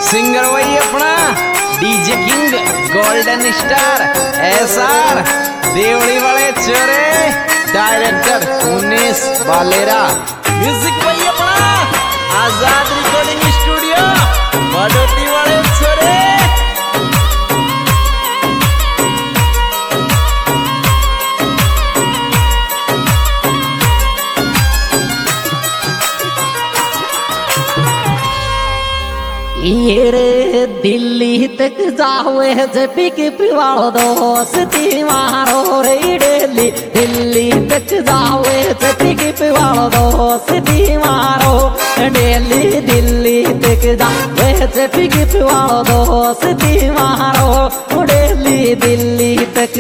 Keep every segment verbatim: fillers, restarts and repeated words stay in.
Singer वही अपना DJ king golden star SR Devdi वाले चोरे डायरेक्टर उन्नीस बालेरा म्यूजिक वही अपना आजाद रिकॉर्डिंग स्टूडियो बड़ोती वाले चोरे। ये रे दिल्ली तक जावे जबी के पिवाड़ो दोस्ती मारो रे डेली दिल्ली तक जावे जबी के पिवाड़ो दोस्ती मारो डेली दिल्ली तक जावे जबी के पिवाड़ो दोस्ती मारो डेली दिल्ली तक।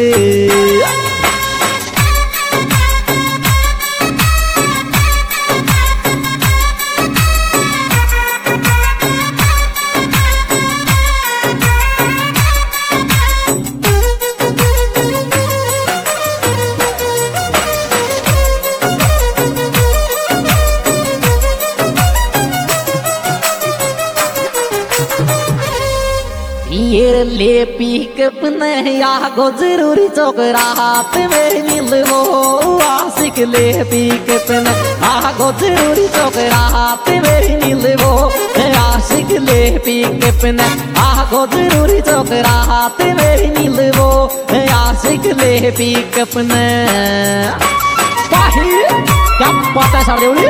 ये ले पिकअप नहीं आगो जरूरी चौकरात में मिलवो आशिक ले पिकअप नहीं आगो जरूरी चौकरात में मिलवो आशिक ले पिकअप नहीं आगो जरूरी चौकरात में मिलवो आशिक ले पिकअप नहीं क्या पता सारे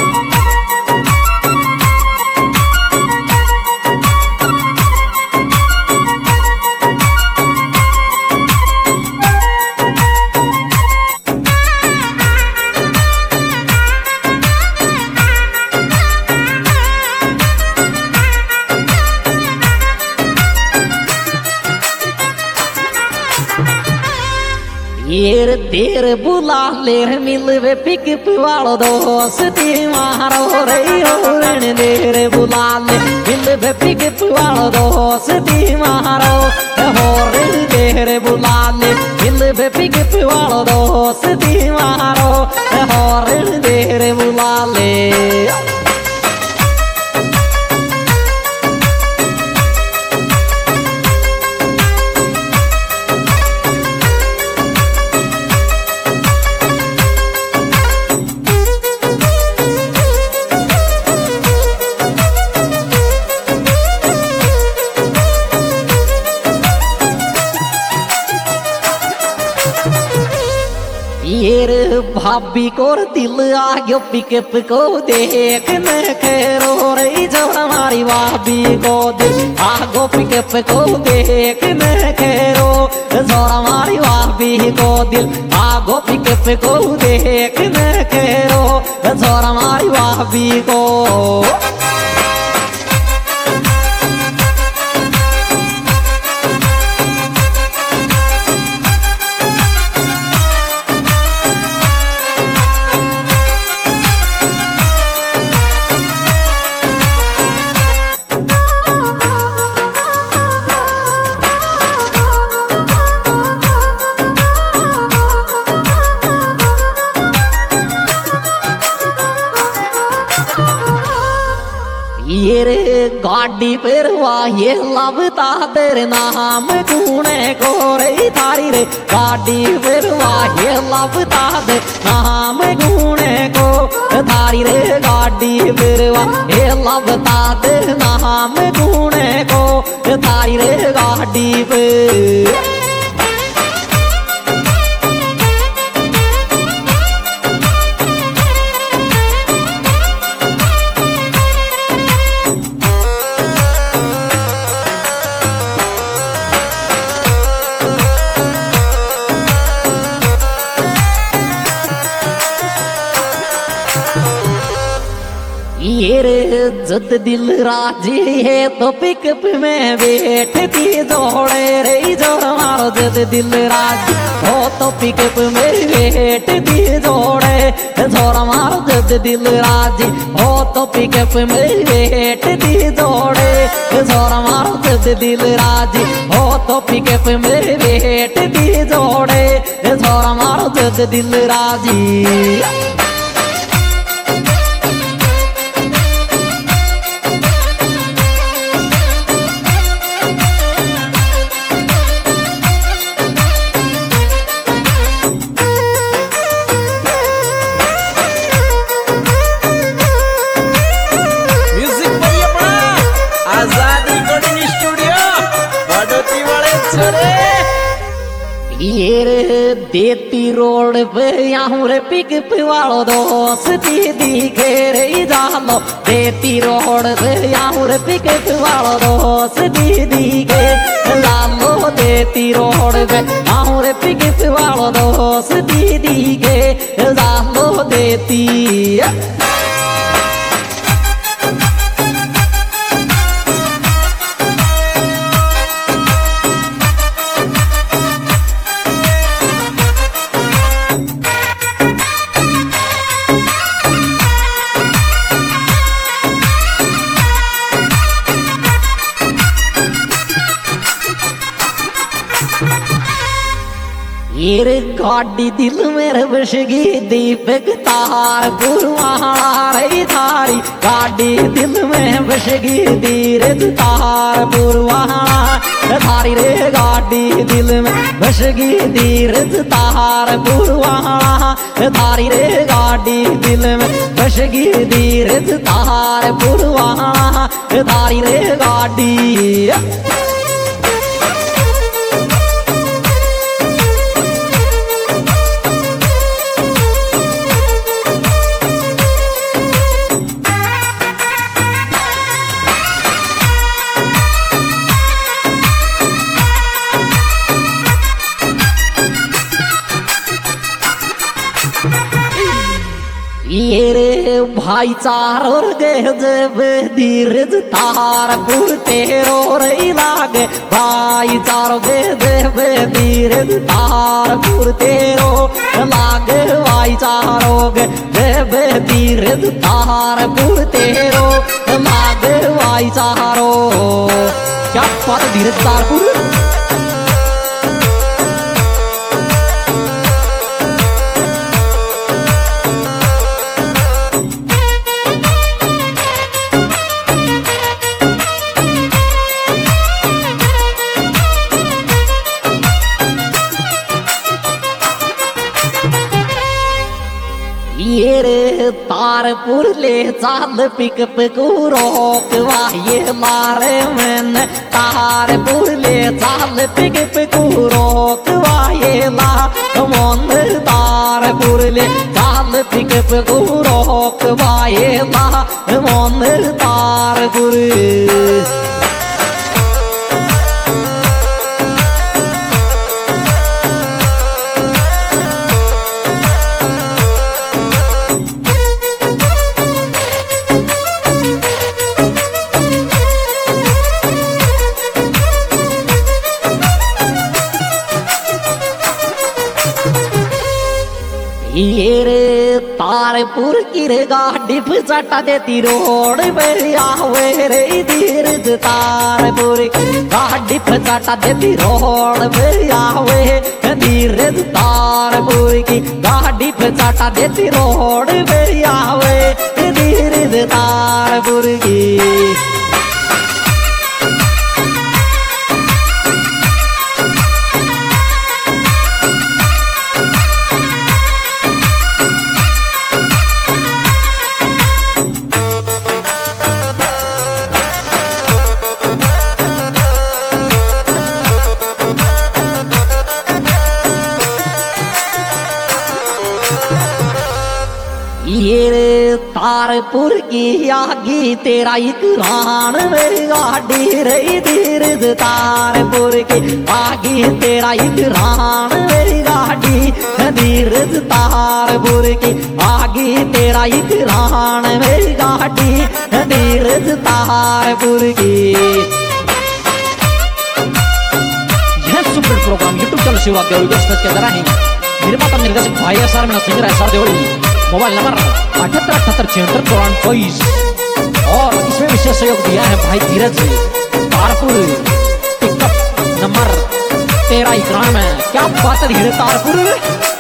येर तेर बुला लेर मिलवे पिकअप वालो दोस्ती मारो रे होरण देर बुला ले मिलवे पिकअप वालो दोस्ती मारो होरण देर बुला ले मिलवे पिकअप वालो दोस्ती मारो होरण देर बुला ले। ये भाभी को दिल आ गयो पिकअप को देखने खेरो रे जो हमारी भाभी को दिल आगो पिकअप को देखने खेरो जो हमारी भाभी को दिल आगो पिकअप को देखने खेरो जो हमारी भाभी को। ये रे गाड़ी पर वाहे लबता तेरे नाम गुणे को रे थारी रे गाड़ी पर वाहे लबता दे नाम गुणे को थारी रे गाड़ी पर वाहे लबता दे नाम गुणे को थारी रे गाड़ी पर। ये रे जद दिल राजी है तो पिकअप में बैठती जोड़े रे जो हमारो जद दिल राजी हो तो पिकअप में बैठती जोड़े जो हमारो जद दिल राजी हो तो पिकअप में बैठती जोड़े जो हमारो जद दिल राजी हो तो पिकअप में बैठती जोड़े जो हमारो जद दिल राजी। ये रे देती रोड पे यहाँ रे पिकअप वालो दोस्ती दिखे रे जानो देती रोड पे यहाँ रे पिकअप वालो दोस्ती दिखे लालो देती रोड पे यहाँ रे पिकअप वालो दोस्ती दिखे लालो देती ये गाड़ी दिल मेरे बसगी दीपक तार पुरवाई थारी गाड़ी दिल में बसगी धीरज तार पुरवाई थारी रे गाड़ी दिल में बसगी धीरज तार पुरवाई थारी रे गाड़ी दिल में बसगी धीरज तार पुरवाई थारी रे गाड़ी ये रे भाईचारों गे जब धीरज तार पुरते रो रही लागे भाईचारों गे जब धीरज तार पुरते रो लागे भाईचारों गे जब धीरज तार पुरते रो लागे भाईचारों क्या बात धीरज तार पुर ये रे तारपुर ले चाल पिकअप को रोकवा ये मारे मैंने तारपुर ले चाल पिकअप को रोकवा ये ला मन तारपुर ले चाल पिकअप को रोकवा ये ला मन तारपुर ये रे तारपुर की रे गाड़ी चटा देती रोड पर आवे रे धीरज तारपुर गाड़ी चटा देती रोड पर आवे धीरज तारपुर की गाड़ी चटा देती रोड पर आवे धीरज तारपुर की ये रे तारपुर की आगी तेरा इकरान मेरी गाड़ी रे धीरज तारपुर की आगी तेरा इकरान मेरी गाड़ी धीरज तारपुर की आगी तेरा इकरान मेरी गाड़ी धीरज तारपुर की। यह super programme YouTube channel Shiva Devdi के अंदर है निर्माता निर्देशक भाई एस आर में singer S R Devdi mobile number अठहत्तर अठहत्तर छिहत्तर चौरान चौबीस और इसमें विशेष सहयोग दिया है भाई धीरज तारपुर पिकअप नंबर तेरह इकरान में क्या बात है धीरज तारपुर।